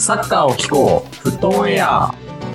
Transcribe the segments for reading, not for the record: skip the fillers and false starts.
サッカーを聞こう、フットオンエア。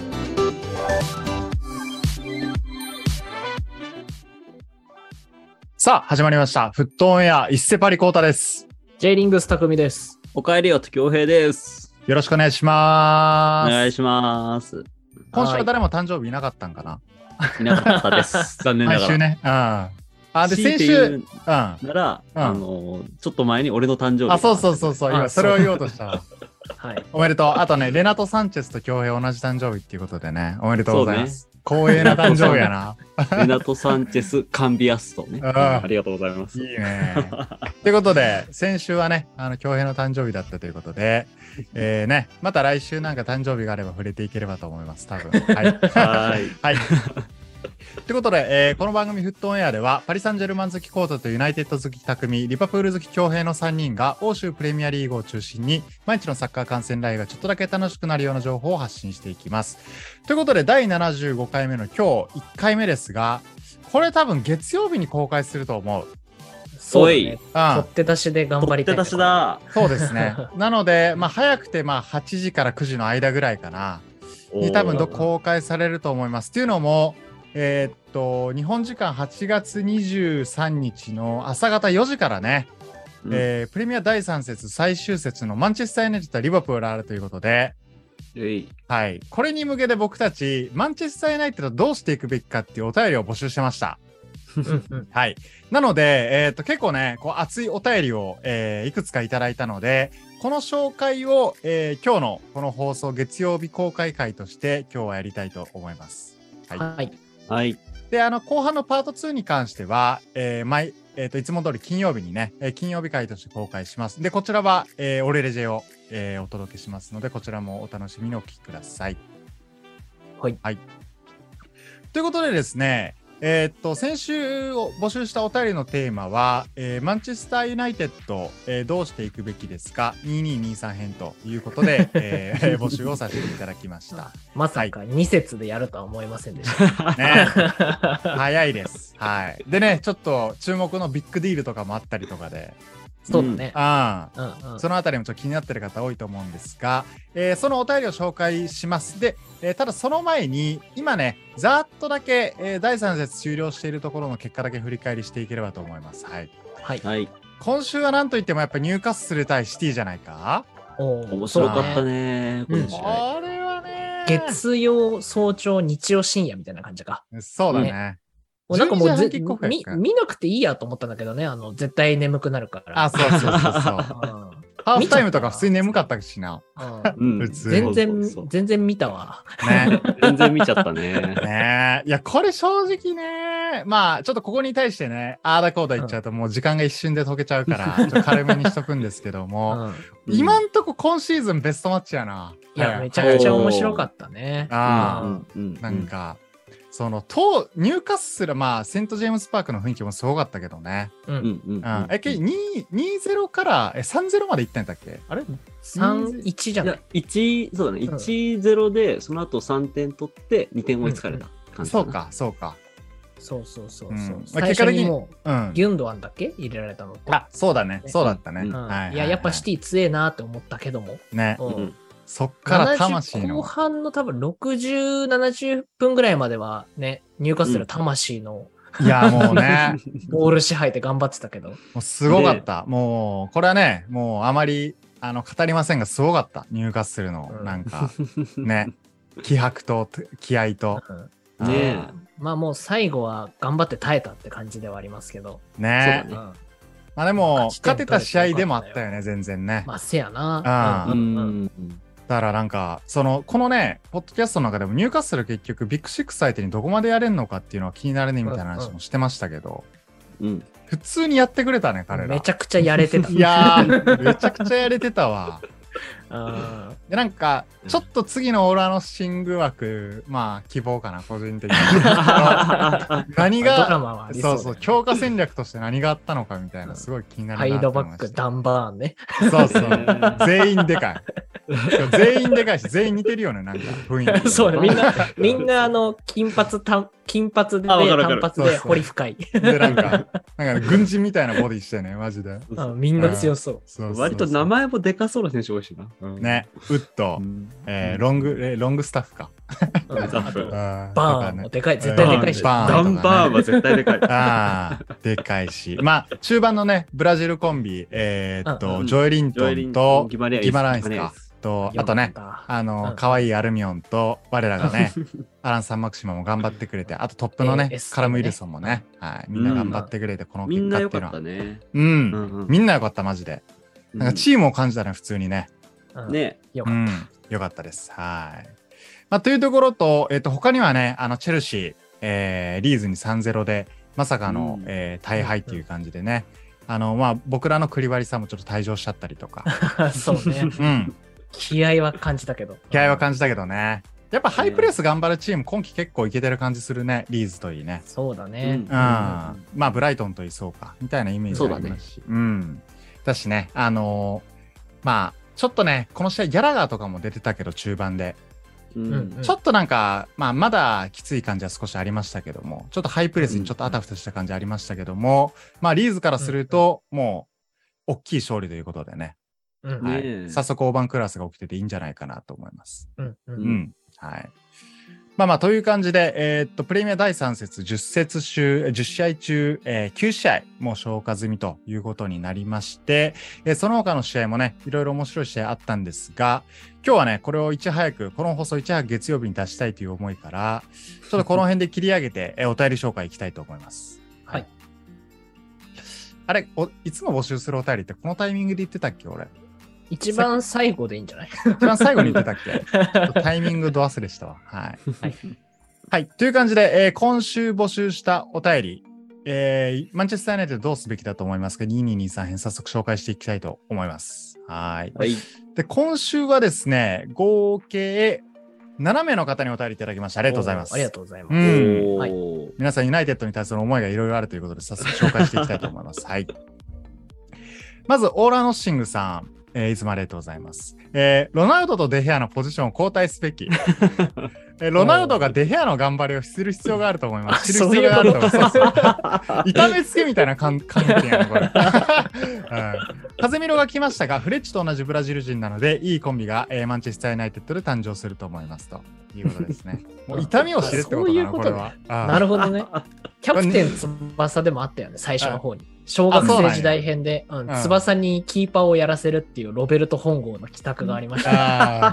さあ始まりましたフットオンエア。一世パリコータです。 J リングス匠です。 おかえりよと恭平です。 よろしくお願いします。 お願いします。 今週は誰も誕生日いなかったんかな。 いなかったです。残念ながら。 毎週ね。で先週なら、ちょっと前に俺の誕生日。 そう今それを言おうとしたわ。 はい。 おめでとう。あとね、レナト・サンチェスと恭平同じ誕生日っていうことでね、おめでとうございます。光栄な誕生日やな。 レナト・サンチェス・カンビアスとね。ありがとうございます。 いいね。ということで、先週はね、恭平の誕生日だったということで、ね、また来週なんか誕生日があれば触れていければと思います、多分。はい。はい。ということで、この番組フットオンエアではパリ・サンジェルマン好きコートとユナイテッド好き匠、リバプール好き恭平の3人が欧州プレミアリーグを中心に毎日のサッカー観戦ライブがちょっとだけ楽しくなるような情報を発信していきます。ということで第75回目の今日1回目ですが、これ多分月曜日に公開すると思う。 そうね。取って出しで頑張りたい。 取って出しだ。 そうですね。なので、早くて8時から9時の間ぐらいかなに多分公開されると思います。っていうのも日本時間8月23日の朝方4時からね、プレミア第3節最終節のマンチェスターユナイテッドとリバプールあるということで、はい、これに向けて僕たちマンチェスターユナイテッドどうしていくべきかっていうお便りを募集してました。はい、なので、結構ね熱いお便りを、いくつかいただいたので、この紹介を、今日のこの放送月曜日公開会として今日はやりたいと思います。 はい。 で、後半のパート2に関しては、いつも通り金曜日にね、金曜日会として公開します。で、こちらは、オレレジェを、お届けしますので、こちらもお楽しみにお聞きください。 はい。 ということでですね、先週を募集したお便りのテーマは、マンチェスターユナイテッド、どうしていくべきですか2223編ということで、募集をさせていただきました。 まさか2節でやるとは思いませんでした。 ね、早いです。はい。でね、ちょっと注目のビッグディールとかもあったりとかで、 そうだね。 そのあたりもちょっと気になってる方多いと思うんですが、そのお便りを紹介します。で、ただその前に今ねざーっとだけ、第3節終了しているところの結果だけ振り返りしていければと思います。はい。今週は何といってもやっぱニューカッスル対シティじゃないか。 面白かったね。 これはね、 月曜早朝日曜深夜みたいな感じか。 そうだね。 なんかもう見なくていいやと思ったんだけどね、絶対眠くなるから。 そう。ハーフタイムとか普通に眠かったしな。普通。 全然見たわ。 ね。 全然見ちゃったね。 ね。いや、これ正直ね、ちょっとここに対してね、あーだこーだ言っちゃうともう時間が一瞬で解けちゃうから、ちょっと軽めにしとくんですけども、今んとこ今シーズンベストマッチやな。 いや、めちゃくちゃ面白かったね。 なんか、ニューカッスル、セントジェームズパークの雰囲気もすごかったけどね。2-0から3-0までいったんだっけ？あれ ?3-1 じゃない？ そうだね。1-0で、その後3点取って2点追いつかれた感じ。 そうか。 そう。 結果的にもう、ギュンドアンだっけ入れられたのって。 そうだね。そうだったね。 いや、やっぱシティ強えなって思ったけども。 ね。そっから魂の後半の多分60、70分ぐらいまではね、ニューカッスル魂の、 いやもうね、 ボール支配で頑張ってたけど。もうすごかった。もう、これはね、もうあまり語りませんが、すごかった。ニューカッスルの、なんか、ね、気迫と気合と。 ねえ。もう最後は頑張って耐えたって感じではありますけど。 ねえ。でも、勝てた試合でもあったよね、全然ね。 せやな。 だからなんかこのねポッドキャストの中でもニューカッスル結局ビッグシックス相手にどこまでやれんのかっていうのは気になるねみたいな話もしてましたけど、普通にやってくれたね彼ら。 めちゃくちゃやれてた。 いやーめちゃくちゃやれてたわ。でなんかちょっと次のオーラのシング枠希望かな個人的に。何がそう強化戦略として何があったのかみたいなすごい気になるな。 ハイドバックダンバーンね。 そう全員でかい。全員でかいし全員似てるよねなんか雰囲気。 そうね、みんな金髪で単発で彫り深い。 でなんか軍人みたいなボディしてねマジで。 みんな強そう。 割と名前もでかそうな選手多いしな。 ね、ウッド、ロングスタッフか。 うんスタッフバーンもでかい、絶対でかいし。 バーンダンバーンは絶対でかい。 ああ、でかいし。まあ、中盤のね、ブラジルコンビ、ジョエリントンとギマランイスか。と、あとね、可愛いアルミオンと、我らがね、アラン・サンマクシマも頑張ってくれて、あとトップのね、カラム・イルソンもね、はい、みんな頑張ってくれて、この結果っていうのは。みんなよかった、マジで。なんかチームを感じたね、普通にね。 ね、 よかった。 よかったです。はい。まあ、というところと、他にはね、チェルシー、リーズに 3-0 で、まさかの、大敗っていう感じでね、まあ、僕らのクリバリさんもちょっと退場しちゃったりとか。 そうね。気合は感じたけど。 気合は感じたけどね。やっぱハイプレス頑張るチーム、今季結構いけてる感じするね、リーズといいね。 そうだね。 まあ、ブライトンといそうか、みたいなイメージがありますし。だしね、まあ、ちょっとね、この試合、ギャラガーとかも出てたけど、中盤で。ちょっとなんか、まあ、まだきつい感じは少しありましたけども、ちょっとハイプレスにちょっとあたふたした感じありましたけども、まあ、リーズからすると、もう、大きい勝利ということでね。早速、大盤クラスが起きてていいんじゃないかなと思います。はい。まあまあ、という感じで、プレミア第3節10試合中、9試合も消化済みということになりまして、その他の試合もね、いろいろ面白い試合あったんですが、今日はね、この放送いち早く月曜日に出したいという思いから、ちょっとこの辺で切り上げて、お便り紹介いきたいと思います。 はい。 あれ、いつも募集するお便りってこのタイミングで言ってたっけ、俺。 一番最後でいいんじゃない？ 一番最後に言ってたっけタイミングど忘れしたわ。はい。はい。という感じで、今週募集したお便り、マンチェスター・ユナイテッドどうすべきだと思いますか ?2223 編早速紹介していきたいと思います。はい。で、今週はですね、合計7名の方にお便りいただきました。ありがとうございます。 ありがとうございます。 皆さん、ユナイテッドに対する思いがいろいろあるということで、早速紹介していきたいと思います。はい。まず、オーラーノッシングさん。いつもありがとうございます。ロナウドとデヘアのポジションを交代すべき。ロナウドがデヘアの頑張りをする必要があると思います。 そういうこと。 痛めつけみたいな感じやな、これ。カゼミロが来ましたが、フレッチと同じブラジル人なので、いいコンビが、マンチェスター・ユナイテッドで誕生すると思いますということですね。もう痛みを知るってことかな、これは。 なるほどね。キャプテン翼でもあったよね、最初の方に。小学生時代編で、翼にキーパーをやらせるっていうロベルト本郷の帰宅がありました。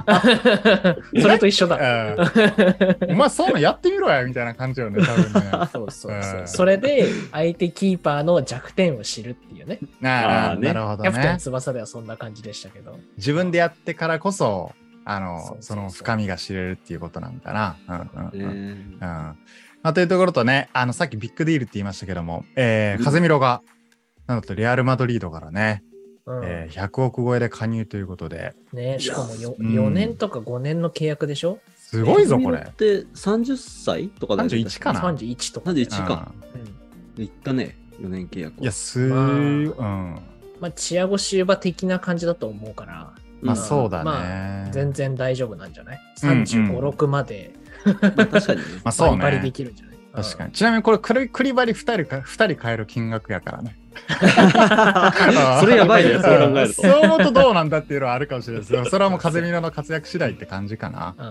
それと一緒だ。 お前そういうのやってみろやみたいな感じよね、多分ね。 そうそうそう。それで相手キーパーの弱点を知るっていうね。 なるほどね。 キャプテン翼ではそんな感じでしたけど。 自分でやってからこそ、その深みが知れるっていうことなんかな。というところとね、さっきビッグディールって言いましたけども、カゼミロが、なんとレアル・マドリードからね、100億超えで加入ということで。 ね、しかも4年とか5年の契約でしょ？ すごいぞ、これ。 って30歳とかだよね。 31かな ?31 とか。 31か。いったね、4年契約。 いや、 まあ、チアゴ・シューバ的な感じだと思うから。 まあ、そうだね。 全然大丈夫なんじゃない ?35、6まで。 確かにね。 まあ、そうね。 バリバリできるんじゃない？ 確かに。ちなみにこれクリバリ2人買える金額やからね。 それやばいね、そう考えると。 そう思うとどうなんだっていうのはあるかもしれないですけど、それはもう風見の活躍次第って感じかな。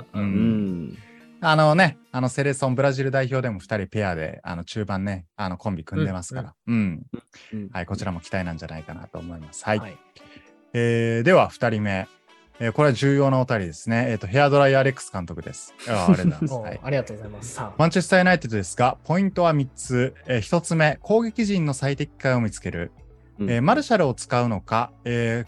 セレソンブラジル代表でも2人ペアで中盤ねコンビ組んでますから、はい、こちらも期待なんじゃないかなと思います。はい。では2人目。これは重要なお便りですね。ヘアドライアレックス監督です。ありがとうございます。はい、 ありがとうございます。 マンチェスターユナイテッドですが、ポイントは3つ。1つ目、攻撃陣の最適解を見つける。マルシャルを使うのか、クリ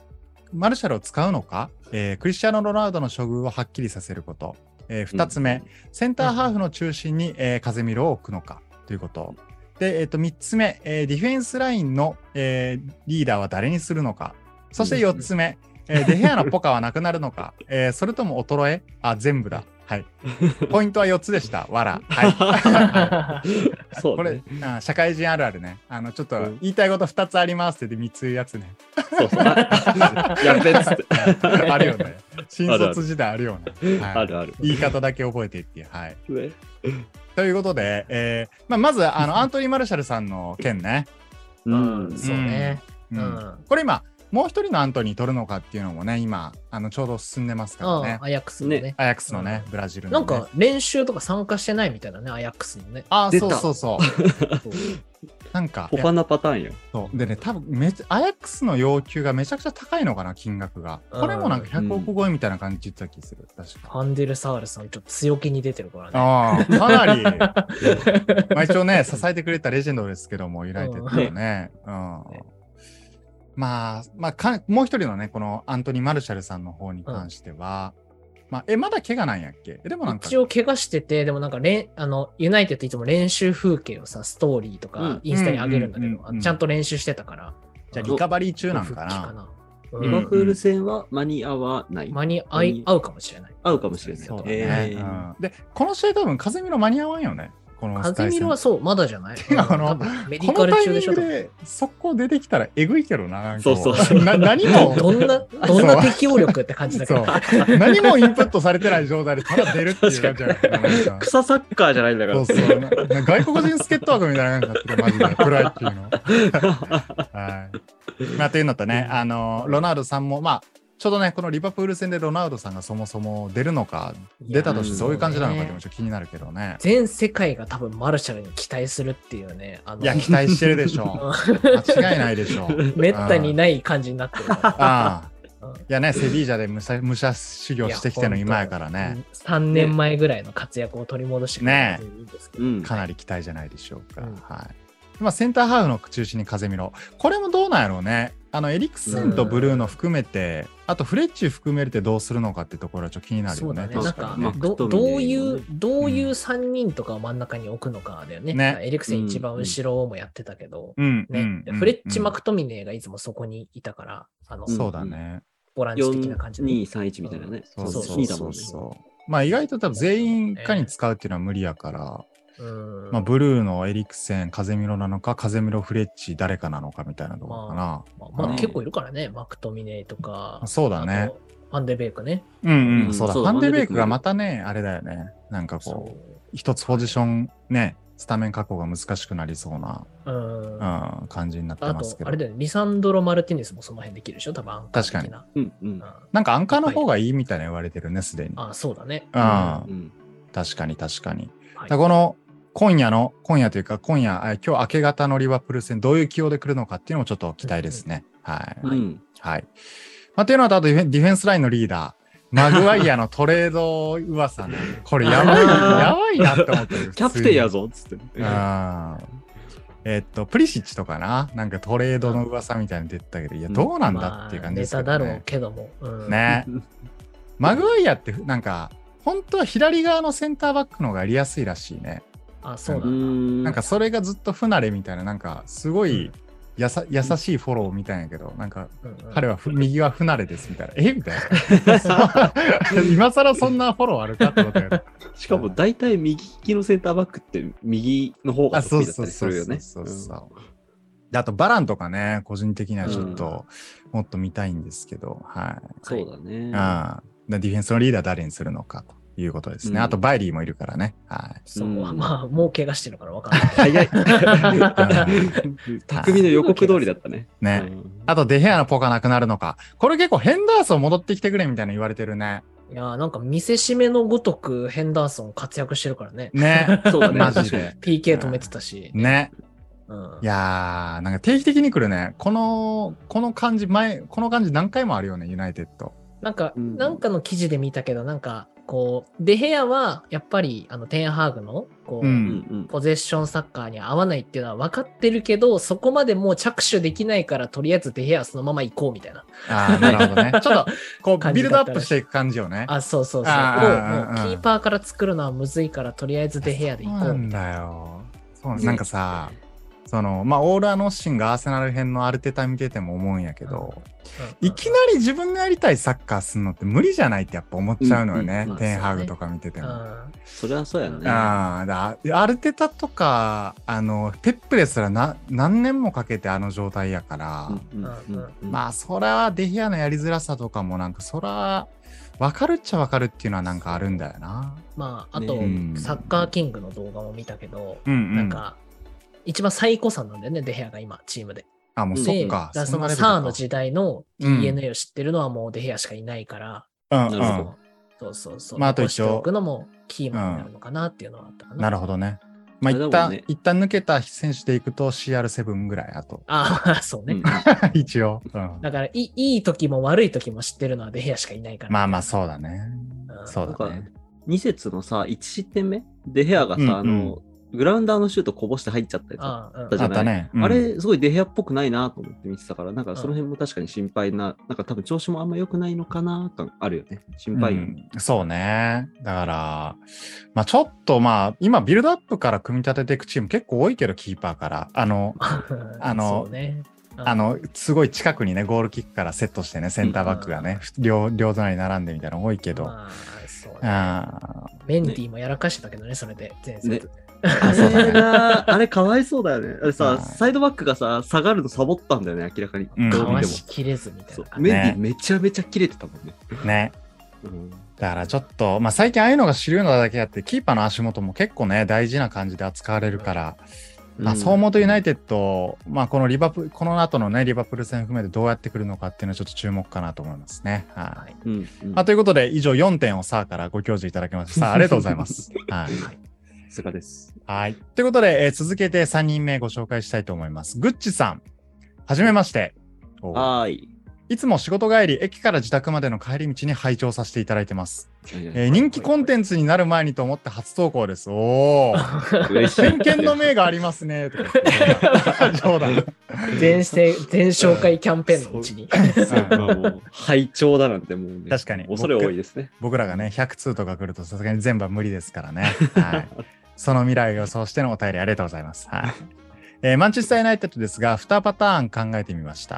スチアーノ・ロナウドの処遇をはっきりさせること。2つ目、センターハーフの中心に、カゼミロを置くのかということ。で、3つ目、ディフェンスラインの、リーダーは誰にするのか。そして4つ目、デヘアのポカはなくなるのか、それとも衰え？全部だ。はい。ポイントは4つでした。わら。はい。そうね、これ社会人あるあるね。ちょっと言いたいこと2つありますって3つ言うやつね。 そうそう。やべっつって。 あるよね。新卒時代あるよね。 あるある。 言い方だけ覚えてっていう。はい。ということで、まずアントニー・マルシャルさんの件ね。 そうね。 これ今、 もう一人のアントニー取るのかっていうのもね、今、ちょうど進んでますからね。 アヤックスのね。 アヤックスのね、ブラジルの、ね。 なんか練習とか参加してないみたいなね、アヤックスのね。 そうそうそう。なんか、 ポカなパターンよ。 そうでね、多分アヤックスの要求がめちゃくちゃ高いのかな、金額が。これもなんか100億超えみたいな感じ言った気する。確か。 ファンデルサールさん、ちょっと強気に出てるからね。 かなり。まあ一応ね、支えてくれたレジェンドですけども、ユナイテッドはね。まあ、もう一人のね、このアントニー・マルシャルさんの方に関しては、まだ怪我なんやっけ？でもなんか一応怪我してて、でもなんかユナイテッドいつも練習風景をさ、ストーリーとかインスタに上げるんだけど、ちゃんと練習してたから。 じゃあリカバリー中なんかな。 リバプール戦は間に合わない。 間に合うかもしれない。 合うかもしれない。 そうね。で、この試合多分風見の間に合わんよね。 風見はそう、まだじゃない。 メディカル中でしょ。速攻出てきたらえぐいけどな。 そう。 何も。 どんな適応力って感じだけど。 何もインプットされてない状態でただ出るっていう感じだ。 草サッカーじゃないんだから。 そう。外国人助っ人枠みたいな感じだったマジで。プロ野球の。はい。というのとね、ロナウドさんも、ちょうどね、このリバプール戦でロナウドさんがそもそも出るのか、出たとしてそういう感じなのかってもちょっと気になるけどね。 全世界が多分マルシャルに期待するっていうね。 いや、期待してるでしょう。間違いないでしょう。 めったにない感じになってるから。 いやね、セビージャで武者修行してきての今やからね。 3年前ぐらいの活躍を取り戻してくれるんですけど、 かなり期待じゃないでしょうか。はい。センターハーフの中心に風見ろ。これもどうなんやろうね。エリクセンとブルーノ含めて、あとフレッチ含めてどうするのかってところはちょっと気になるよね。 なんかどういう3人とかを真ん中に置くのかだよね。エリクセン一番後ろもやってたけど、フレッチ・マクトミネーがいつもそこにいたから、 そうだね。 ボランチ的な感じで。 4-2-3-1みたいなね。 そう。意外と多分全員かに使うっていうのは無理やから、ブルーのエリクセン、風見ろなのか、風見ろフレッチ誰かなのかみたいなところかな。 結構いるからね、マクトミネーとか。 そうだね。 ファンデベイクね。 そうだ。ファンデベイクがまたね、あれだよね。なんかこう、一つポジションね、スタメン確保が難しくなりそうな感じになってますけど。 あれだよね、リサンドロ・マルティネスもその辺できるでしょ、多分アンカー的な。 確かに。なんかアンカーの方がいいみたいな言われてるね、すでに。 そうだね。 確かに。この今夜というか今日明け方のリバプール戦どういう起用で来るのかっていうのもちょっと期待ですね。はい。というのはあとディフェンスラインのリーダー、マグワイアのトレード噂ね。これやばいなって思ってる。 キャプテンやぞっつって。 プリシッチとかなんかトレードの噂みたいに出てたけど、いやどうなんだっていう感じですけどね。 ネタだろうけども。 ね。マグワイアってなんか本当は左側のセンターバックの方がやりやすいらしいね。 そうなんだ。 なんかそれがずっと不慣れみたいな、なんかすごい優しいフォローみたいんやけど、なんか彼は右は不慣れですみたいな。みたいな。今更そんなフォローあるかって思ったけど。 しかも大体右利きのセンターバックって右の方が得意だったりするよね。 あとバランとかね、個人的にはちょっともっと見たいんですけど、 そうだね。 ディフェンスのリーダー誰にするのかということですね。あとバイリーもいるからね。 もう怪我してるから分かんない。 早い。匠の予告通りだったね。 あとデヘアのポカなくなるのか。これ結構ヘンダーソン戻ってきてくれみたいな言われてるね。 いやなんか見せしめのごとくヘンダーソン活躍してるからね。 そうだね。 マジで。 PK 止めてたし。 いやなんか定期的に来るね。この感じ何回もあるよね、ユナイテッド。なんかの記事で見たけど、なんか、こう、デヘアは、やっぱり、テンハーグの、こう、ポゼッションサッカーに合わないっていうのは分かってるけど、そこまでもう着手できないから、とりあえずデヘアそのまま行こうみたいな。 なるほどね。ちょっと、こう、ビルドアップしていく感じよね。 そう。もう、キーパーから作るのはむずいから、とりあえずデヘアで行こう。 なんだよ。なんかさ、オールアノッシンがアーセナル編のアルテタ見てても思うんやけど、いきなり自分がやりたいサッカーするのって無理じゃないってやっぱ思っちゃうのよね。テンハグとか見てても。 それはそうやね。 アルテタとか、ペップですら何年もかけてあの状態やから、それはデヒアのやりづらさとかもなんか、そら、分かるっちゃ分かるっていうのはなんかあるんだよな。 あと、サッカーキングの動画も見たけど、なんか、一番最古さんなんだよね、デヘアが今、チームで。 あ、もうそっか。 そのんなレベルかサーの時代の DNA を知ってるのはもうデヘアしかいないから、 うんうん。 なるほどそう。 まああと残して一応おくのもキーマンになるのかなっていうのはあったかな。 なるほどね。まああれだもんね一旦抜けた選手でいくと CR7 ぐらいあと。 ああ、そうね。 うん一応。うんだからいい時も悪い時も知ってるのはデヘアしかいないから。 まあまあそうだね。 うんそうだね。 2節のさ、1失点目デヘアがさ、 うんグラウンダーのシュートこぼして入っちゃったやつああ、 あったじゃないあったね。うんあれ、すごいデヘアっぽくないなと思って見てたから、なんかその辺も確かに心配な、なんか多分調子もあんま良くないのかな感あるよね。心配よね。 そうね。だから、まあちょっと今ビルドアップから組み立てていくチーム結構多いけど、キーパーから。 そうね。 すごい近くにね、ゴールキックからセットしてね、センターバックがね、両隣に並んでみたいなの多いけど。 まあ、そうね。 あメンディーもやらかしてたけどね、それで、前節。 あそうだねれが、あれかわいそうだよね。あれさ、 うんサイドバックがさ、下がるのサボったんだよね、明らかに。 うんかわどう見てもしきれずみたいそうな。 メンディーめちゃめちゃ切れてたもんね。 ね。 うんだからちょっと、最近ああいうのが主流なだけあって、キーパーの足元も結構ね、大事な感じで扱われるから、そう思うとユナイテッド、この後のね、リバプール戦含めてどうやってくるのかっていうのはちょっと注目かなと思いますね。はい。 うんということで、以上4点をさあからご教授いただきました。さあ、ありがとうございます。はい。 さすがです。 はい。ということで、続けて3人目ご紹介したいと思います。グッチさん。はじめまして。 はーい。 いつも仕事帰り、駅から自宅までの帰り道に拝聴させていただいてます。人気コンテンツになる前にと思って初投稿です。おー。 嬉しい。 偏見の明がありますね。とか言って冗談。 全紹介キャンペーンのうちに。 もう拝聴だなんてもうね、 確かに恐れ多いですね。 僕らがね、100通とか来るとさすがに全部は無理ですからね。はい。その未来を予想してのお便りありがとうございます。はい。マンチェスターユナイテッドですが、2パターン考えてみました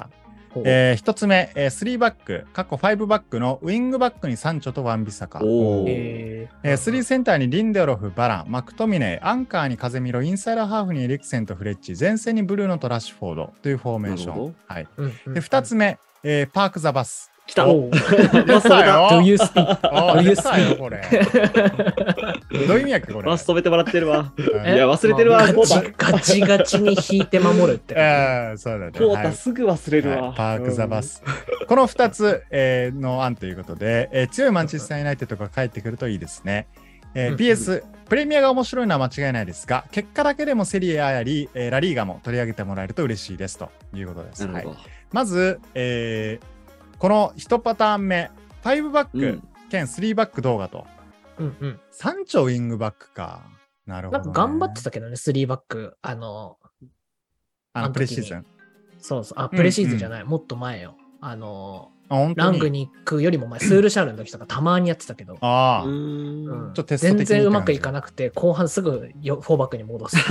。1つ目、3バック、過去5バックのウィングバックにサンチョとワンビサカ。3センターにリンデロフ、バラン、マクトミネイ、アンカーにカゼミロ、インサイドハーフにエリクセンとフレッチ、前線にブルーノとラッシュフォードというフォーメーション。はい。で、2つ目、パーク・ザ・バス。 来たおまあそれだ Do you speak? 出たよ、これ。どういう意味やっけ、これ。 バス止めてもらってるわ。いえや、忘れてるわ。 ガチコーガチガチに引いて守るって。 そうだね。 タ。コーはいタすぐ忘れるわ。 はいパーク・ザ・バス。この2つ、の案ということで、強いマンチェスター・ユナイテッドが帰ってくるといいですね。PS、プレミアが面白いのは間違いないですが、結果だけでもセリエ A やり、ラリーガも取り上げてもらえると嬉しいですということです。 なるほど。 まず、この1パターン目、5バック兼3バック動画と、3丁ウィングバックか。なるほど、ね。 なんか頑張ってたけどね、3バック。 プレシーズン。 そうそう。プレシーズンじゃない。もっと前よ。 ララングニックよりも前、スールシャルの時とかたまにやってたけど、 ちょっとテスト的に全然うまくいかなくて、後半すぐ4バックに戻す。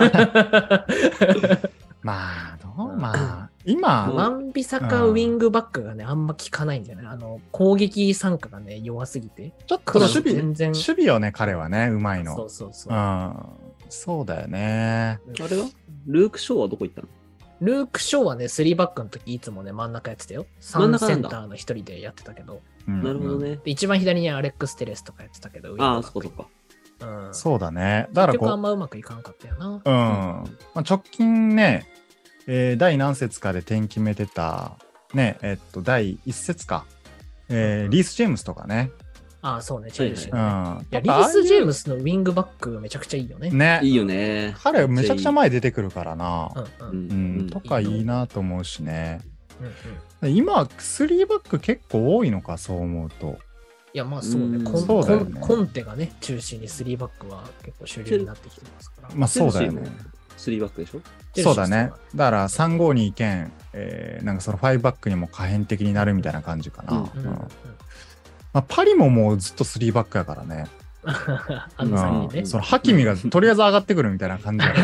今、 ワンビサカウィングバックがね、あんま効かないんだよね。攻撃参加がね、弱すぎて。 ちょっと守全備よね、彼はね、うまいの。 そう。 そうだよね。 あれはルーク・ショーはどこ行ったの？ ルーク・ショーはね、3バックの時いつもね、真ん中やってたよ。3センターの一人でやってたけど。 なるほどね。 で一番左にアレックス・テレスとかやってたけど。 ああ、そこそこ。 そうだね。だから結局あんまうまくいかんかったよな。 直近ね、第何節かで点決めてた、ね、第1節か、リース・ジェームスとかね。 そうね、チェルシー。 いや、リース・ジェームスのウィングバックめちゃくちゃいいよね。 ね。 いいよね。 彼めちゃくちゃ前出てくるからな。とかいいなと思うしね。今、3バック結構多いのか、そう思うと。 いや、まあそうね。コンテがね、中心に3バックは結構主流になってきてますから。 まあそうだよね。 3バックでしょ？ そうだね。だから352兼、なんかその5バックにも可変的になるみたいな感じかな。パリももうずっと3バックやからね。そのハキミがとりあえず上がってくるみたいな感じや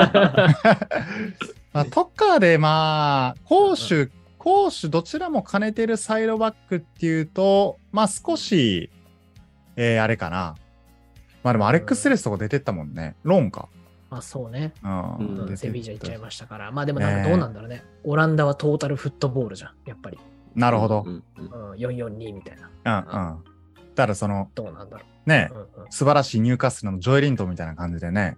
からね。とかで攻守どちらも兼ねてるサイドバックっていうと、少し、あれかな。でもアレックス・テレスとか出てったもんね。ローンか。 そうね。セビージャ行っちゃいましたから。でもなんかどうなんだろうね。オランダはトータルフットボールじゃん、やっぱり。 なるほど。 442みたいな。 だからその、 どうなんだろう。ね、素晴らしいニューカッスルのジョエリントンみたいな感じでね。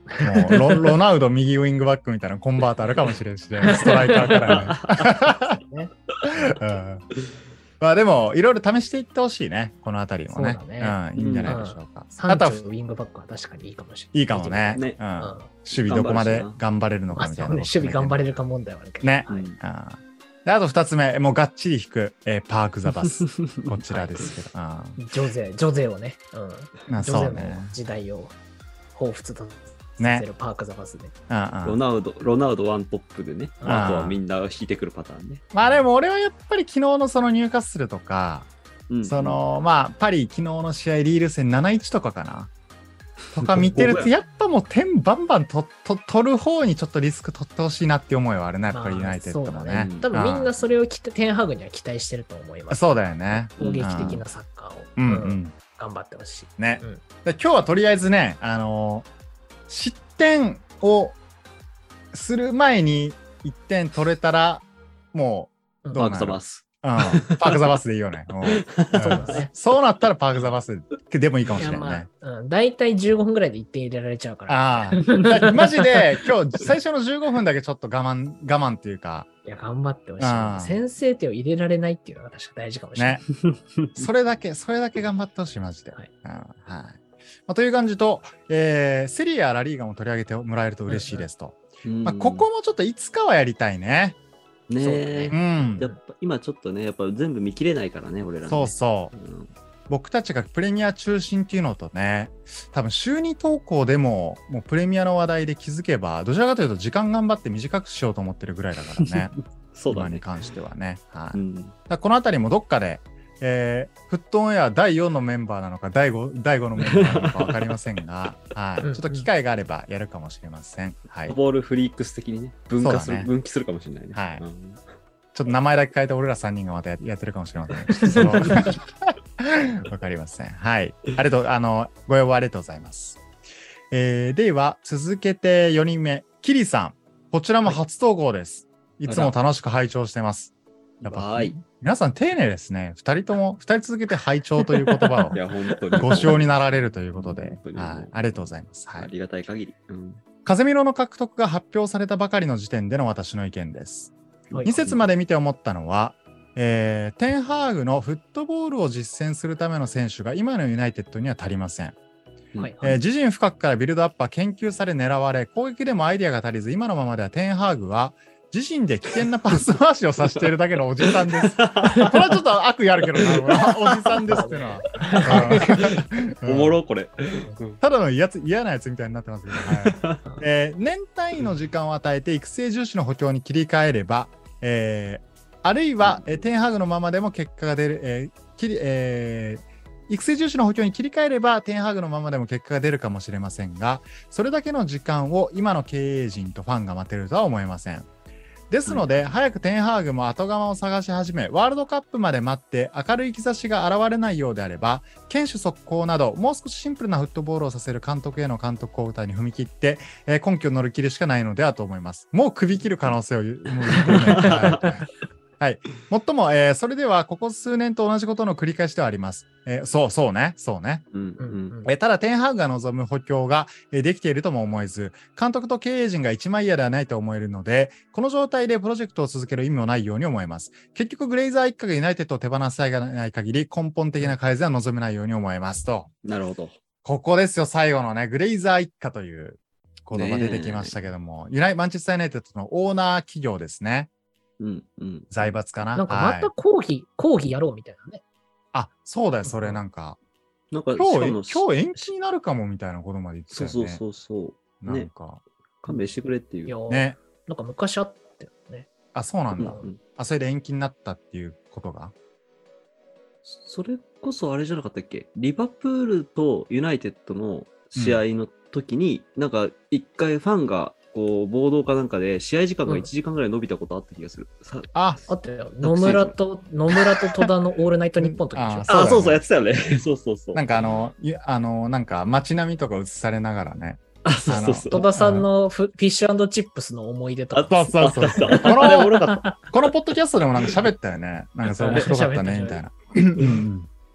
もうロナウド右ウィングバックみたいなコンバートあるかもしれんしね、ストライカーからね。 ねうんまあでも、いろいろ試していってほしいね、このあたりもね。 そうだねいいんじゃないでしょうか。 サンチあとはョウウィングバックは確かにいいかもしれない。 いいかもね。 ねうん守備どこまで頑張れるのまあ、 かみたいな。 そうね、守備頑張れるか問題はあるけど。 ね。 はいうんであと2つ目、もうがっちり引く、パーク・ザ・バス。こちらですけど。 ジョゼをね、ジョゼのそうね。 時代を彷彿とさねせるパークザバスで。 ロナウドワントップでね、 うんあとはみんな引いてくるパターンね。 まあでも俺はやっぱり昨日のそのニューカッスルとか、 うんまあパリ昨日の試合リール戦 7-1 とかかな。とか見てるとやっぱもう点バンバン取る方にちょっとリスク取ってほしいなっていう思いはあるね、やっぱりユナイテッドもね。 まあそうだ多分みんなそれをテンハグには期待してると思います。 そうだよね。 攻撃的なサッカーを、頑張ってほしい。 ね、 うんで今日はとりあえずね、失点をする前に1点取れたらもうどうなるパークザバス。 パークザバスでいいよね。 そうだねそうなったらパークザバスでもいいかもしれないね。 大体15分ぐらいで1点入れられちゃうから。 ああ。マジで今日最初の15分だけちょっと我慢っていうか。 いや、頑張ってほしい。先制点を入れられないっていうのが確か大事かもしれない。 ね。それだけ頑張ってほしい、マジで。 はいという感じと、セリア、ラリーガも取り上げてもらえると嬉しいですと。ここもちょっといつかはやりたいね。 ねえ、 うん。 やっぱ今ちょっとね、やっぱ全部見切れないからね、俺らね。 そうそう。僕たちがプレミア中心っていうのとね、多分週2投稿でも、もうプレミアの話題で気づけば、どちらかというと時間頑張って短くしようと思ってるぐらいだからね。 そうだね。 今に関してはね。はいうんだからこのあたりもどっかで、フットオンエア第4のメンバーなのか第5のメンバーなのか分かりませんが、はい、ちょっと機会があればやるかもしれません。はい、 ボールフリークス的にね、分岐するかもしれないね。 はいうんちょっと名前だけ変えて俺ら3人がまたやってるかもしれません。わかりません。はい。ご要望ありがとうございます。では、続けて4人目、キリさん。こちらも初投稿です。いつも楽しく拝聴してます。やっぱ皆さん丁寧ですね。2人続けて拝聴という言葉をいや本当にご使用になられるということで、 本当にはい、ありがとうございます。はい、 ありがたい限り。 風見ろの獲得が発表されたばかりの時点での私の意見です。2節まで見て思ったのは、テンハーグのフットボールを実践するための選手が今のユナイテッドには足りません。自陣深くからビルドアップは研究され狙われ、攻撃でもアイデアが足りず、今のままではテンハーグは自身で危険なパス回しをさせているだけのおじさんです。これはちょっと悪意あるけどな、おじさんですっていうのは。 おもろこれ。 ただの嫌なやつみたいになってますけど、はい年単位の時間を与えて育成重視の補強に切り替えれば、あるいは、テンハグのままでも結果が出る、育成重視の補強に切り替えればテンハグのままでも結果が出るかもしれませんが、それだけの時間を今の経営陣とファンが待てるとは思えません。ですので、早くテンハーグも後釜を探し始め、ワールドカップまで待って明るい兆しが現れないようであれば、堅守速攻など、もう少しシンプルなフットボールをさせる監督への監督交代に踏み切って、根拠を乗り切るしかないのではと思います。もう首切る可能性を言ってるね。はい。もっとも、それでは、ここ数年と同じことの繰り返しではあります。そうね。ただ、テンハーグが望む補強が、できているとも思えず、監督と経営陣が一枚岩ではないと思えるので、この状態でプロジェクトを続ける意味もないように思えます。結局、グレイザー一家がユナイテッドを手放さない限り、根本的な改善は望めないように思えますと。 なるほど。 ここですよ、最後のね、グレイザー一家という言葉出てきましたけども、マンチェスターユナイテッドのオーナー企業ですね。財閥かな。 なんかまた講義やろうみたいなね。 あ、そうだよ、それなんか。今日延期になるかもみたいなことまで言ってたよね。 そう。 なんか。 勘弁してくれっていう。 ね。 なんか昔あったよね。 あ、そうなんだ。それで延期になったっていうことが。 それこそあれじゃなかったっけ？リバプールとユナイテッドの試合の時に、なんか一回ファンがこう暴動かなんかで試合時間が1時間ぐらい伸びたことあった気がする。 あったよ。野村と戸田のオールナイトニッポンの時でしょ。 そうやってたよね。そう。 なんかなんか街並みとか映されながらね。 戸田さんのフィッシュ&チップスの思い出とか。 そう。このポッドキャストでもなんか喋ったよね。なんかそれ面白かったねみたいな。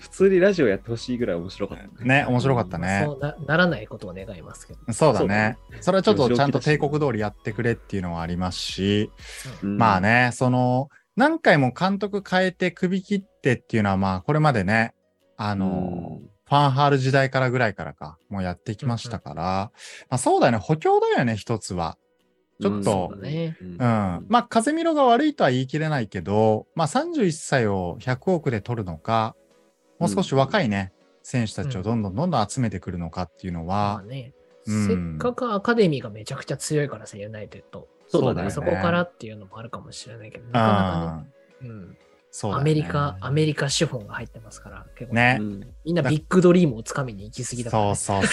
普通にラジオやってほしいぐらい面白かったね、面白かったね。 そうならないことを願いますけど。 そうだね。それはちょっとちゃんと帝面白国通りやってくれっていうのはありますし、 うんまあ。ね、何回も監督変えて首切ってっていうのは、まあ、これまでね、ファンハール時代からぐらいからか、もうやってきましたから、まあそうだよね、補強だよね、一つは。ちょっとそうだね。 まあ、風見ろが悪いとは言い切れないけど、まあ、31歳を100億で取るのか、もう少し若いね、選手たちをどんどん集めてくるのかっていうのは、 まあね、せっかくアカデミーがめちゃくちゃ強いからさ、ユナイテッド。 そうだね。 そこからっていうのもあるかもしれないけど、なかなかね、 そうだねアメリカ資本が入ってますから、結構ね、 みんなビッグドリームをつかみに行き過ぎだから、ね。 そう。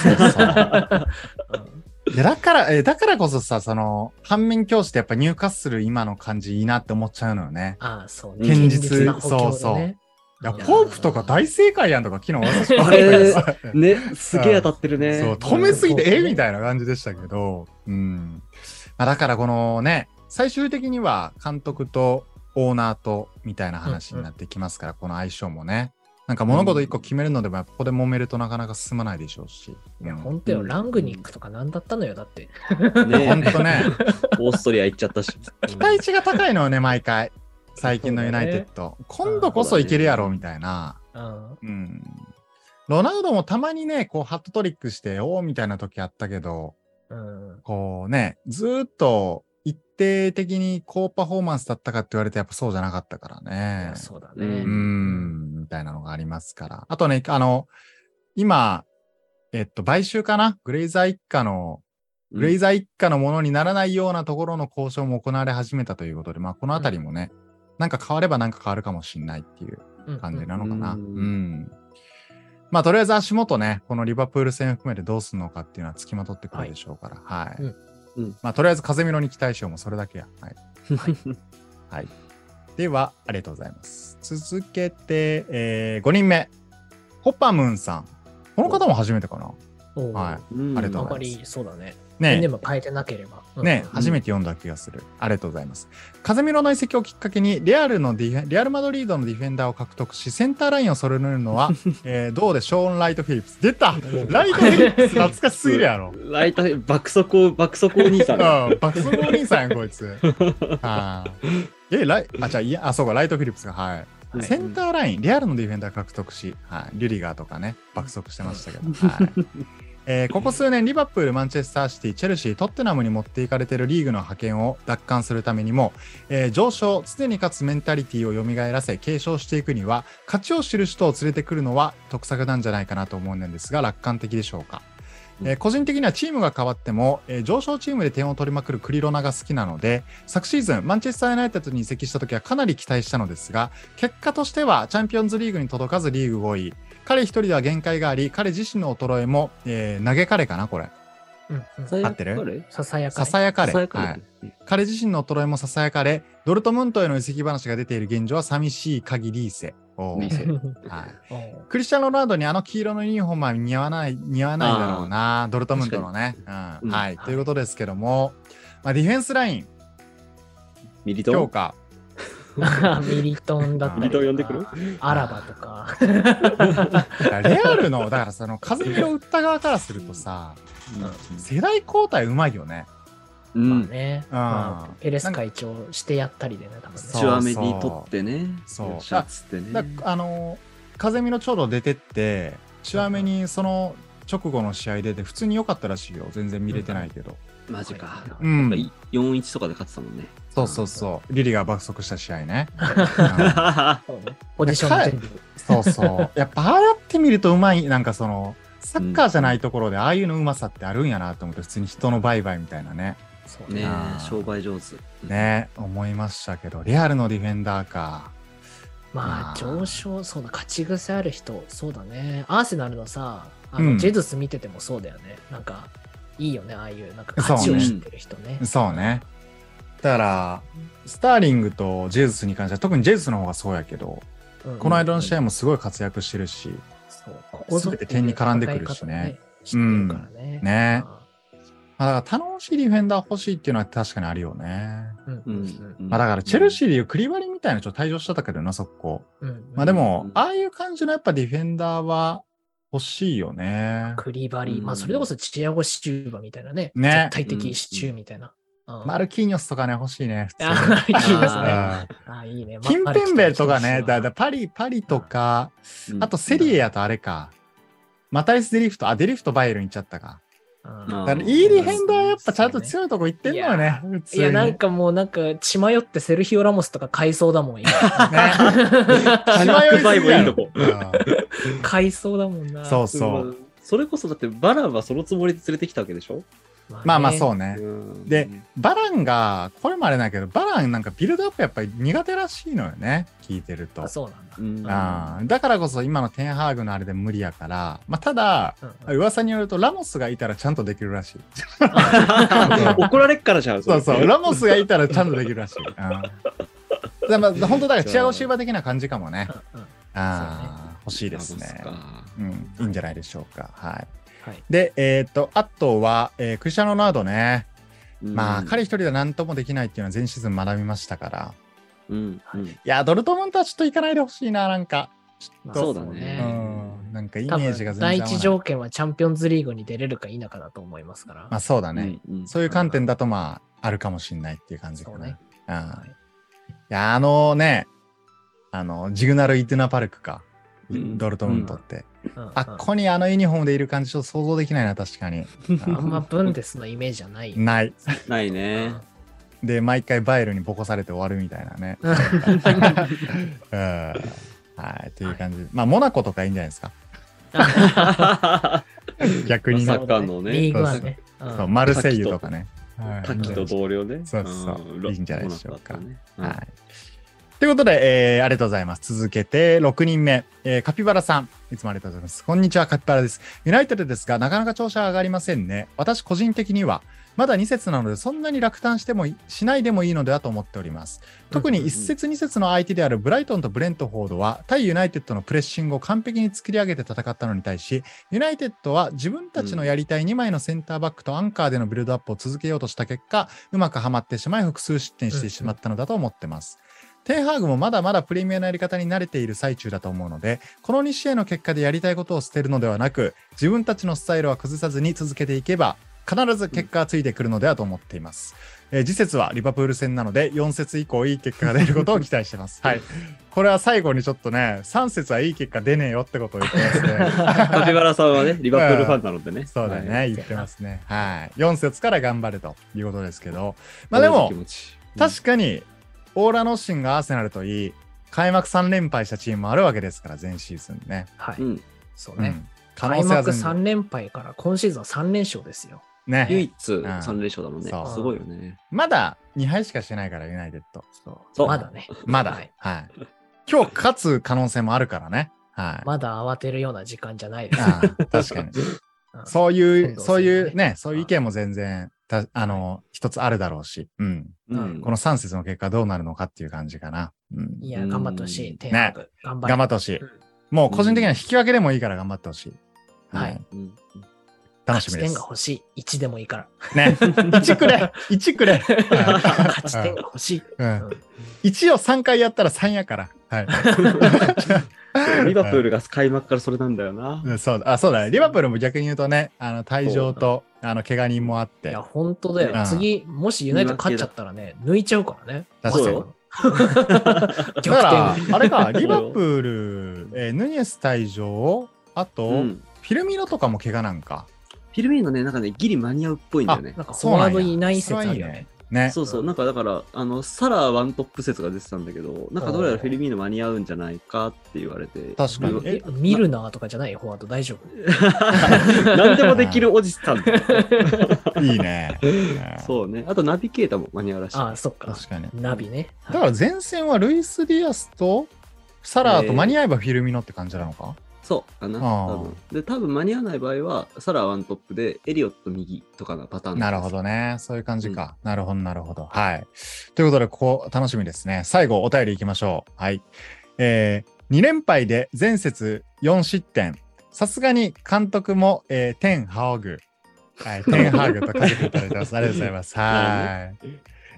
でだからこそさ、反面教師ってやっぱニューカッスル今の感じいいなって思っちゃうのよね。 ああ、そうね。現実な補強だね。 そう。いや、ポープとか大正解やんとか昨日私あれ、ね、すげえ当たってるね。 そう、止めすぎてみたいな感じでしたけど、まあ、だからこのね、最終的には監督とオーナーとみたいな話になってきますから、この相性もね。なんか物事一個決めるのでもやっぱここで揉めるとなかなか進まないでしょうし。 いや、本当よ、ラングニックとか何だったのよ、だって。 ね、 本当ね。 オーストリア行っちゃったし。 期待値が高いのよね、毎回。最近のユナイテッド。今度こそいけるやろ、みたいな。ロナウドもたまにね、こうハットトリックして、おーみたいな時あったけど、こうね、ずーっと一定的に高パフォーマンスだったかって言われてやっぱそうじゃなかったからね。 そうだね。 みたいなのがありますから。あとね、今、買収かなグレイザー一家のものにならないようなところの交渉も行われ始めたということで、まあこのあたりもね、なんか変わればなんか変わるかもしんないっていう感じなのかな。まあとりあえず足元ね、このリバプール戦含めてどうするのかっていうのは付きまとってくるでしょうから。はい。まあとりあえず風見ろに期待しようもそれだけや。はい。はい。では、ありがとうございます。続けて、5人目。ホッパムーンさん。この方も初めてかな。はい。ありがとうございます。 あんまりそうだね。 ねでも変えてなければ。 ね、初めて読んだ気がする。ありがとうございます。風見ろの移籍をきっかけにレアルマドリードのディフェンダーを獲得し、センターラインを揃えるのは、どうでショーン・ライト・フィリップス。出たライト・フィリップス懐かしすぎるやろ。 ライト、爆速お兄さん。 爆速お兄さんや、こいつ。そうか、ライト・フィリップスが、はい。センターライン、レアルのディフェンダー獲得し、リュリガーとかね、爆速してましたけど。ここ数年、リバプール、マンチェスターシティ、チェルシー、トッテナムに持っていかれているリーグの覇権を奪還するためにも、常に勝つメンタリティを蘇らせ、継承していくには、勝ちを知る人を連れてくるのは得策なんじゃないかなと思うんですが、楽観的でしょうか。個人的にはチームが変わっても、上昇チームで点を取りまくるクリロナが好きなので、昨シーズンマンチェスターユナイテッドに移籍した時はかなり期待したのですが、結果としてはチャンピオンズリーグに届かずリーグ5位。彼一人では限界があり、彼自身の衰えも、嘆かれかなこれ。合ってる？ささやかれ。彼自身の衰えもささやかれ、ドルトムントへの移籍話が出ている現状は寂しい限りせ。クリスチャン・ロナウドにあの黄色のユニフォームは似合わないだろうな、ドルトムントのね。はい、ということですけども、まあ、ディフェンスライン、評価。 ミリトンだったりミリトン呼んでくるアラバとか。 レアルの、だから風見を打った側からするとさ、世代交代うまいよね。 まあね、ペレス会長してやったりでね、多分ね。 チュアメに取ってね。 そう。 シャツってね。 風見のちょうど出てって、チュアメにその直後の試合出て、普通に良かったらしいよ。全然見れてないけど。 マジか。4-1とかで勝ってたもんね。 そう。リリが爆速した試合ね。 ポジション全部。 そう。やっぱああやって見るとうまい、なんかサッカーじゃないところでああいうのうまさってあるんやなと思って、普通に人の売買みたいなね。 そうね、商売上手。 ね、思いましたけど、レアルのディフェンダーか。 まあ、上昇、そうだ、勝ち癖ある人、そうだね。アーセナルのさ、ジェズス見ててもそうだよね。なんか、いいよね、ああいう、なんか勝ちを知ってる人ね。 そうね。だから、スターリングとジェズスに関しては、特にジェズスの方がそうやけど、この間の試合もすごい活躍してるし、すべて点に絡んでくるしね。 知ってるからね。 ね。だから頼もしいディフェンダー欲しいっていうのは確かにあるよね。 まあだからチェルシーでいうクリバリみたいなちょっと退場しちゃったけどな、そこ。まあでも、ああいう感じのやっぱディフェンダーは欲しいよね。 クリバリ、まあそれこそチアゴ・シチューバみたいなね。 ね。 絶対的シチューみたいな。 マルキーニョスとかね、欲しいね。 マルキーニョスね。いいね。 キンペンベとかね、パリとか、あとセリエやとあれか。マタイス・デリフト、デリフトバイエルン行っちゃったか。だからいいディフェンダーやっぱちゃんと強いとこ行ってんのよね。 いや、なんかもう血迷ってセルヒオ・ラモスとか買いそうだもん。血迷いバイもいいとこ。 買いそうだもんな。 そうそう。 それこそだってバランはそのつもりで連れてきたわけでしょ。 まあそうね。で、バランが、これもあれだけど、バランなんかビルドアップやっぱり苦手らしいのよね。聞いてると。 そうなんだ。 だからこそ今のテンハーグのあれで無理やから、まあただ、噂によるとラモスがいたらちゃんとできるらしい。 怒られっからじゃん。 そうそう。ラモスがいたらちゃんとできるらしい。本当だからチアゴシューバ的な感じかもね。欲しいですね。いいんじゃないでしょうか。はい。で、あとは、クリスチャーノ・ロナウドね。まあ、彼一人では何ともできないっていうのは前シーズン学びましたから。いや、ドルトムントはちょっと行かないでほしいな、なんか。 そうだね。 なんかイメージが全然第一条件はチャンピオンズリーグに出れるか否かだと思いますから。 まあ、そうだね。そういう観点だと、まあ、あるかもしれないっていう感じかな。いや、ジグナル・イトゥナ・パルクか。ドルトムントって。ここにユニフォームでいる感じちょっと想像できないな、確かに。 あんまブンデスのイメージじゃない。 ないね。 で、毎回バイエルにボコされて終わるみたいなね。はい、という感じ。まあ、モナコとかいいんじゃないですか。逆にサッカーのね。 リーグはね。 マルセイユとかね。 滝と同僚ね。 そうそう。いいんじゃないでしょうか。はい。ということで、ありがとうございます。続けて、6人目、カピバラさん。いつもありがとうございます。こんにちは、カピバラです。ユナイテッドですが、なかなか調子は上がりませんね。私個人的には、まだ2節なので、そんなに落胆しないでもいいのではと思っております。特に1節2節の相手であるブライトンとブレントフォードは、対ユナイテッドのプレッシングを完璧に作り上げて戦ったのに対し、ユナイテッドは自分たちのやりたい2枚のセンターバックとアンカーでのビルドアップを続けようとした結果、うまくはまってしまい、複数失点してしまったのだと思ってます。テンハーグもまだまだプレミアのやり方に慣れている最中だと思うので、この2試合の結果でやりたいことを捨てるのではなく、自分たちのスタイルは崩さずに続けていけば、必ず結果がついてくるのではと思っています。次節はリバプール戦なので、4節以降いい結果が出ることを期待しています。はい。これは最後にちょっとね、3節はいい結果出ねえよってことを言ってますね。 カピバラさんはね、リバプールファンなのでね。 そうだね、言ってますね。はい。4節から頑張れということですけど、まあでも、確かに、オーラノッシンがアーセナルといい、開幕3連敗したチームもあるわけですから、前シーズンね。 はい。そうね。開幕3連敗から今シーズンは3連勝ですよ。 ね。 唯一3連勝だもんね。すごいよね。 まだ2敗しかしてないから、ユナイテッド。 そう。まだね。 まだ。はい。今日勝つ可能性もあるからね。はい。 まだ慌てるような時間じゃないです。 確かに。そういうね、そういう意見も全然、一つあるだろうし、この3節の結果どうなるのかっていう感じかな。 いや、頑張ってほしい。 ね。頑張ってほしい。もう個人的には引き分けでもいいから頑張ってほしい。 はい。 楽しみです。 勝ち点が欲しい。1でもいいから。 ね。1くれ !1 くれ勝ち点が欲しい。 1を3回やったら3やから。はい。 リバプールが開幕からそれなんだよな。 そうだね。リバプールも逆に言うとね、退場と、怪我人もあって。 いや、本当だよ。次、もしユナイテッド勝っちゃったらね、抜いちゃうからね。 そうよ。だから、あれか、リバプール、ヌニエス退場、あと、フィルミーノとかも怪我なんか。 フィルミーノね、なんかね、ギリ間に合うっぽいんだよね。 なんかフォワードいない説あるよね。 そうそう、なんかだから、サラワントップ説が出てたんだけど、なんかどうやらフィルミーノ間に合うんじゃないかって言われて。 確かに。 ミルナーとかじゃないフォワード大丈夫何でもできるおじさん。 いいね。 そうね。あとナビゲーターも間に合うらしい。 あ、そっか。 確かに。 ナビね。 だから前線はルイス・ディアスとサラーと間に合えばフィルミノって感じなのかそうかな。で、多分間に合わない場合は、サラワントップで、エリオット右とかのパターン。 なるほどね。そういう感じか。なるほど、なるほど。はい。ということで、ここ楽しみですね。最後、お便りいきましょう。はい。2連敗で前節4失点。さすがに監督も、テンハーグ。はい、テンハーグとかけていただいてます。ありがとうございます。はい。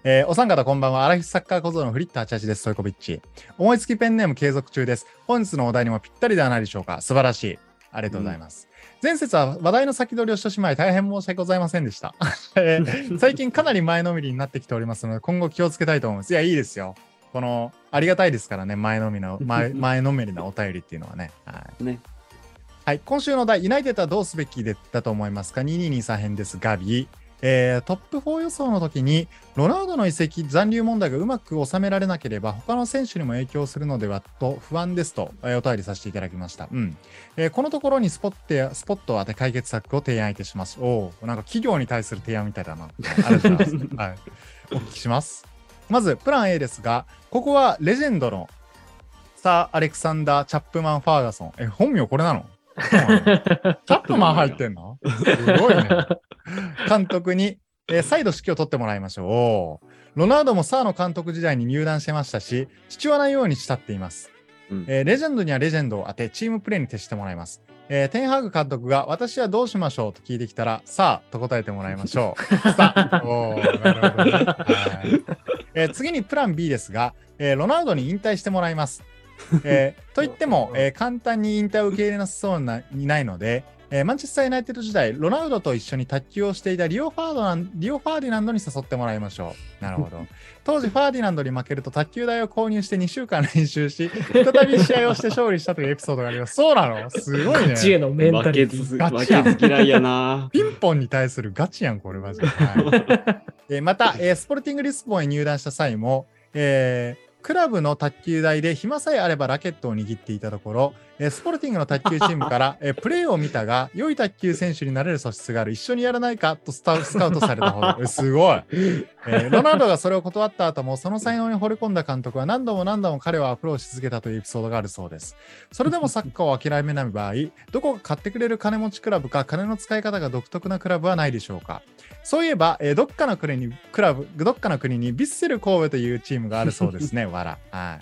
お三方こんばんは。アラフィフサッカー小僧のフリッターチャチです。ソイコビッチ。思いつきペンネーム継続中です。本日のお題にもぴったりではないでしょうか。素晴らしい。ありがとうございます。前節は話題の先取りをしてしまい大変申し訳ございませんでした。最近かなり前のめりになってきておりますので、今後気をつけたいと思います。いや、いいですよ。ありがたいですからね、前のめりなお便りっていうのはね。はい。 ね。 はい、今週の題、ユナイテッドはどうすべきだと思いますか？ 2223 編です。ガビ。トップ4予想の時にロナウドの移籍残留問題がうまく収められなければ他の選手にも影響するのではと不安ですと、お便りさせていただきました。このところにスポットを当て解決策を提案いたします。なんか企業に対する提案みたいだな。ありがとうございます。はい、お聞きします。まずプラン A ですが、ここはレジェンドのサー・アレクサンダー・チャップマン・ファーガソン。本名これなの？チャップマン入ってんの？すごいね。監督に、再度指揮を取ってもらいましょう。ロナウドもサーの監督時代に入団してましたし、父親のように慕っています。レジェンドにはレジェンドを当て、チームプレーに徹してもらいます。テンハーグ監督が私はどうしましょうと聞いてきたら、さあと答えてもらいましょう。さあ、なるほどね。はい。次にプラン B ですが、ロナウドに引退してもらいます。といっても、簡単に引退を受け入れなさそうにないので、マンチェスター・ユナイテッド時代、ロナウドと一緒に卓球をしていたリオ・ファーディナンドに誘ってもらいましょう。なるほど。当時、ファーディナンドに負けると卓球台を購入して2週間練習し、再び試合をして勝利したというエピソードがあります。そうなの？すごいね。 ガチへのメンタリティ。 負けず嫌いやな。 ピンポンに対するガチやん、これマジで。はい。また、スポルティング・リスボンへ入団した際も、クラブの卓球台で暇さえあればラケットを握っていたところ、スポルティングの卓球チームからプレーを見たが良い卓球選手になれる素質がある、一緒にやらないかとスカウトされたほど。すごい。ロナウドがそれを断った後もその才能に惚れ込んだ監督は何度も彼をアプローチし続けたというエピソードがあるそうです。それでもサッカーを諦めない場合、どこか買ってくれる金持ちクラブか金の使い方が独特なクラブはないでしょうか。そういえば、どっかの国にヴィッセル神戸というチームがあるそうですね。わら。はい。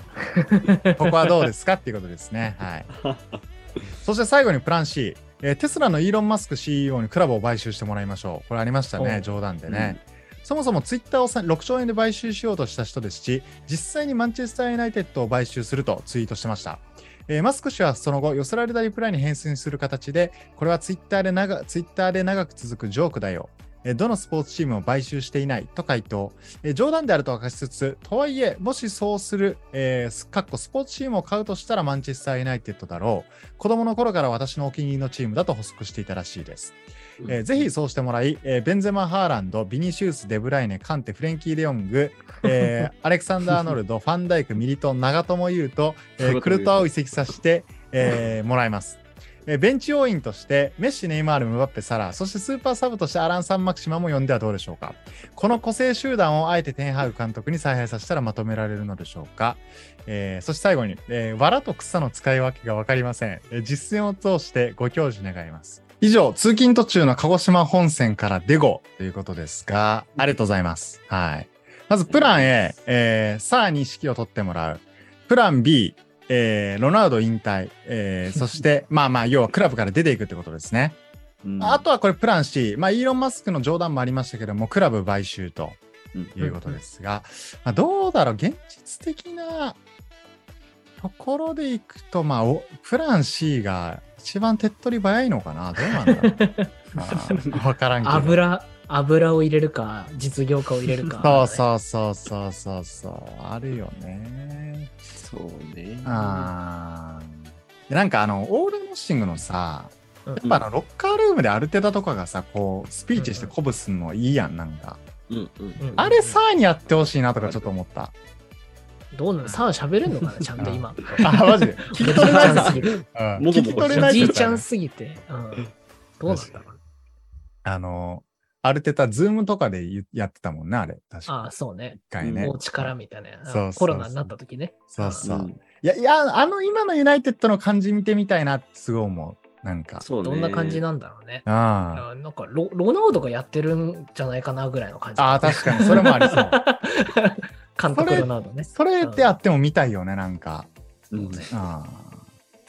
ここはどうですかっていうことですね。はい。そして最後にプラン C。テスラのイーロン・マスク CEO にクラブを買収してもらいましょう。これありましたね。冗談でね。そもそもツイッターを6兆円で買収しようとした人ですし、実際にマンチェスター・ユナイテッドを買収するとツイートしてました。マスク氏はその後、寄せられたリプライに返信する形で、これはツイッターで長く続くジョークだよ。どのスポーツチームも買収していないと回答。冗談であると明かしつつ、とはいえ、もしそうする、スポーツチームを買うとしたらマンチェスター・ユナイテッドだろう。子供の頃から私のお気に入りのチームだと補足していたらしいです。ぜひそうしてもらい、ベンゼマ・ハーランド、ビニシウス、デブライネ、カンテ、フレンキー・レヨング、アレクサンダー・アーノルド、ファンダイク、ミリトン、長友佑都、クルトワを移籍させて、もらいます。ベンチ要員としてメッシ、ネイマール、ムバッペ、サラ、そしてスーパーサブとしてアラン・サンマクシマも呼んではどうでしょうか。この個性集団をあえてテンハーグ監督に采配させたらまとめられるのでしょうか。そして最後に、藁と草の使い分けが分かりません。実践を通してご教示願います。以上、通勤途中の鹿児島本線からデゴということですが、ありがとうございます。はい。まずプラン A、サーに指揮を取ってもらう。プラン B、ロナウド引退、そして要はクラブから出ていくってことですね。あとはこれプラン C、イーロン・マスクの冗談もありましたけども、クラブ買収ということですが、どうだろう、現実的なところでいくと、プラン C が一番手っ取り早いのかな。どうなんだろう。分からんけど。 油を入れるか実業家を入れるか、 ね、そうあるよね。 そうね。 なんかオールモッシングのさ、やっぱロッカールームでアルテタとかがさ、こうスピーチして鼓舞するのいいやん、なんか、あれサーにやってほしいなとかちょっと思った。 どうなの？さあ喋れんのかな、ちゃんと今。 マジで聞き取れないすぎる。 聞き取れない。おじいちゃんすぎて。どうなんだろう。 アルテタ、ズームとかでやってたもんね、あれ。確かに。 そうね。 一回ね。 お力みたいな。コロナになった時ね。 そう。いや、今のユナイテッドの感じ見てみたいなってすごい思う。なんか。 どんな感じなんだろうね。 なんかロナウドがやってるんじゃないかなぐらいの感じ。 確かに。それもありそう。 監督ロナウドね。 それってあっても見たいよね、なんか。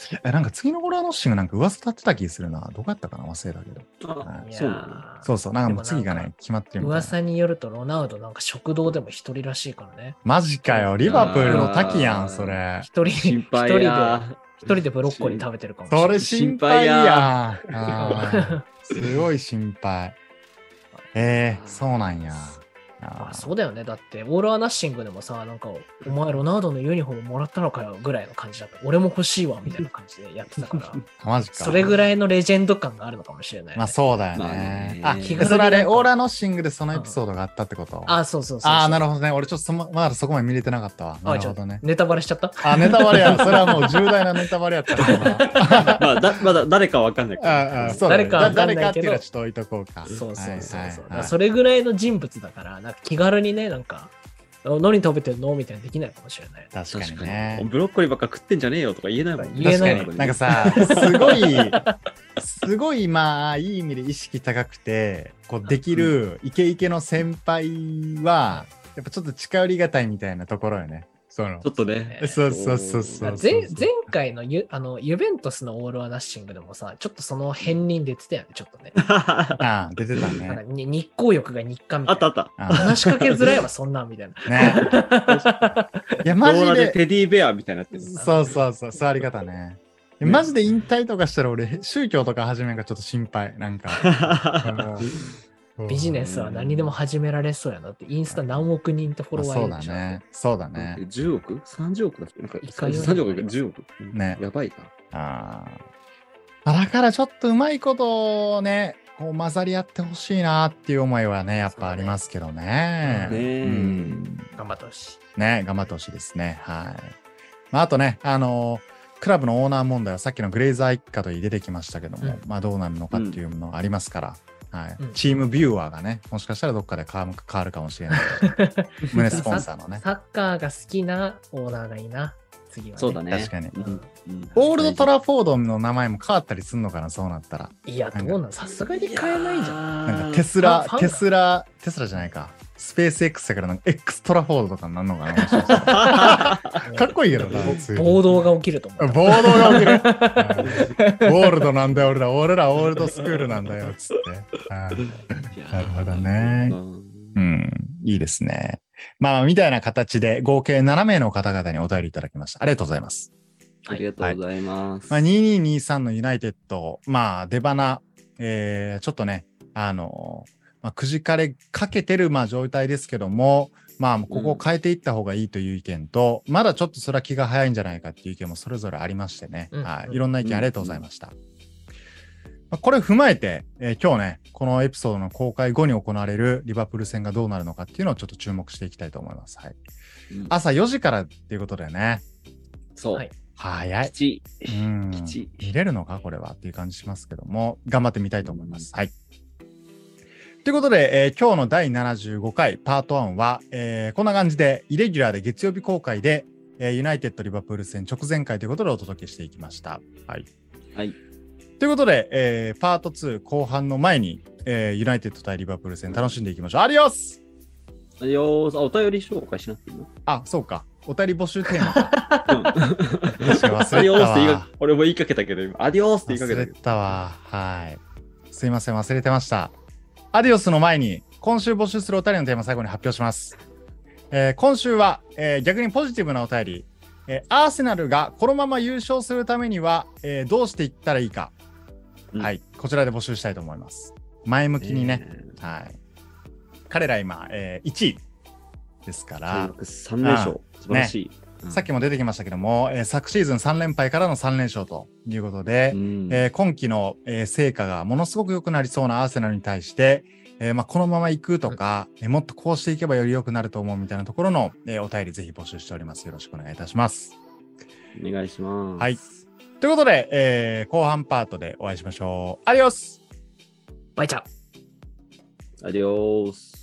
なんか次のオーラノッシングなんか噂立ってた気するな。どこやったかな忘れたけど。 あ、 いそうなの。 やそうそう。なんかもう次がねでもなん、 決まってるみたいな。 噂によるとロナウドなんか食堂でも一人らしいからね。 マジかよ。リバプールの滝やん、それ。 一人、 心配一や。 人でブロッコリー食べてるかもしれない。 それ心配やん。あーすごい心配。そうなんや。 まあ、そうだよね。だって、オール・ア・ナッシングでもさ、なんか、お前、ロナウドのユニフォームもらったのかよぐらいの感じだった。俺も欲しいわ、みたいな感じでやってたから、 マジか。 それぐらいのレジェンド感があるのかもしれない、ね。 まあそうだよまあねね。 気軽にそれあれ、オーラノッシングでそのエピソードがあったってことそうそうそう。 なるほどね。俺ちょっとまだそこまで見れてなかったわ。なるほどね。 ネタバレしちゃったネタバレや。それはもう重大なネタバレやったからまだ誰かわかんないけど。 そうだね誰かわかんないけど誰かっていうのはちょっと置いとこうか。 そうそうそう。 はいはいはいそれぐらいの人物だから、なんか気軽にね、なんか、何食べてんのみたいなできないかもしれない。 確かに確かねに。。ブロッコリーばっか食ってんじゃねえよとか言えないもんね。 言えない確かに。なんかさ、すごいまあ、いい意味で意識高くて、こうできるイケイケの先輩は、やっぱちょっと近寄りがたいみたいなところよね。そのちょっとね。 そうそうそうそう。 前回のユベントスのオール・ア・ナッシングでもさ、ちょっとその片鱗出てたよね、ちょっとね。 出てたなんかね。 日光浴が日課みたいな。 あったあった。 話しかけづらいわ、そんなんみたいな。 ね。いや、マジローラでで。 テディベアみたいになってる。 そうそうそう、座り方ね。マジで引退とかしたら俺、宗教とか始めんがちょっと心配。なんか。 ビジネスは何でも始められそうやなって、インスタ何億人ってフォロワーいそうるでしょ。 だね。そうだね。 10億 ?30 億だっけなんかいかよ 30億か10億ねやばいだからちょっとうまいことをね、こう混ざり合ってほしいなっていう思いはね、やっぱありますけどね。 そうねうん頑張ってほしい。 ね、頑張ってほしいですね。はい。まあ、あとね、クラブのオーナー問題はさっきのグレイザー一家と出てきましたけども、まあどうなるのかっていうのがありますから、はいチームビューアーがね、もしかしたらどっかで変わるかもしれない。胸スポンサーのね。 サッカーが好きなオーナーがいいな、次は、ね。 そうだね。 確かにうんオールドトラフォードの名前も変わったりするのかな、そうなったら。 いや、どうなんさすがに変えないじゃん。 なんかファンテスラじゃないか。スペース X だからなんか X トラフォードとかになるのかなもしかしたらかっこいいけどな、普通に暴動が起きると思う。 暴動が起きる。オールドなんだよ、俺らオールドスクールなんだよ、つって。なるほどね。いいですね。まあ、みたいな形で合計7名の方々にお便りいただきました。ありがとうございます。 ありがとうございます。 まあ、2223のユナイテッド、まあ、出花、ちょっとね、くじかれかけてる状態ですけども、まあ、ここを変えていった方がいいという意見と、まだちょっとそれは気が早いんじゃないかっていう意見もそれぞれありましてね、いろんな意見ありがとうございました。これを踏まえて、今日ね、このエピソードの公開後に行われるリバプール戦がどうなるのかっていうのをちょっと注目していきたいと思います。はい。朝4時からっていうことでね。 そう。 はい、 早い。 吉。 見れるのかこれはっていう感じしますけども、頑張ってみたいと思います。はい。ということで、今日の第75回パート1は、こんな感じでイレギュラーで月曜日公開で、ユナイテッドリバプール戦直前回ということでお届けしていきました。はい。 はい。 ということで、パート2後半の前に、ユナイテッド対リバプール戦楽しんでいきましょう。アディオスお便り紹介しなくていいの？ そうか。お便り募集テーマか。忘れれたわ。 俺も言いかけたけど、アディオスって言いかけたけど。 忘れたわ。はい。すいません、忘れてました。アディオスの前に、今週募集するお便りのテーマ最後に発表します。今週は、逆にポジティブなお便り。アーセナルがこのまま優勝するためには、どうしていったらいいか。はい。こちらで募集したいと思います。前向きにね。はい。彼ら今、1位ですから。 3連勝。素晴らしい。 さっきも出てきましたけども、昨シーズン3連敗からの3連勝ということで、今季の、成果がものすごく良くなりそうなアーセナルに対して、このまま行くとか、もっとこうしていけばより良くなると思うみたいなところの、お便りぜひ募集しております。よろしくお願いいたします。 お願いします。 はい。ということで、後半パートでお会いしましょう。アディオス。 バイチャ。 アディオス。